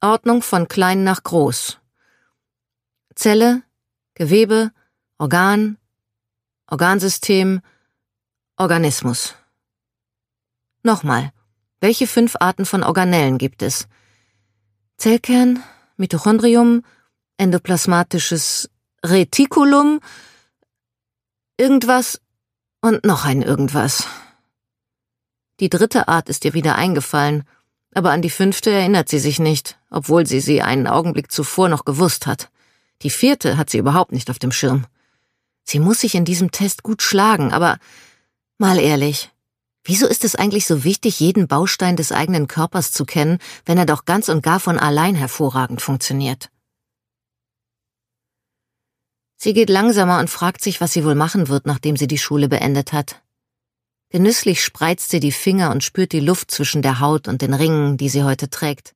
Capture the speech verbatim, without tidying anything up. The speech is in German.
Ordnung von klein nach groß. Zelle, Gewebe, Organ, Organsystem, Organismus. Nochmal, welche fünf Arten von Organellen gibt es? Zellkern, Mitochondrium, endoplasmatisches Retikulum, irgendwas und noch ein irgendwas. Die dritte Art ist ihr wieder eingefallen, aber an die fünfte erinnert sie sich nicht, obwohl sie sie einen Augenblick zuvor noch gewusst hat. Die vierte hat sie überhaupt nicht auf dem Schirm. Sie muss sich in diesem Test gut schlagen, aber mal ehrlich, wieso ist es eigentlich so wichtig, jeden Baustein des eigenen Körpers zu kennen, wenn er doch ganz und gar von allein hervorragend funktioniert? Sie geht langsamer und fragt sich, was sie wohl machen wird, nachdem sie die Schule beendet hat. Genüsslich spreizt sie die Finger und spürt die Luft zwischen der Haut und den Ringen, die sie heute trägt.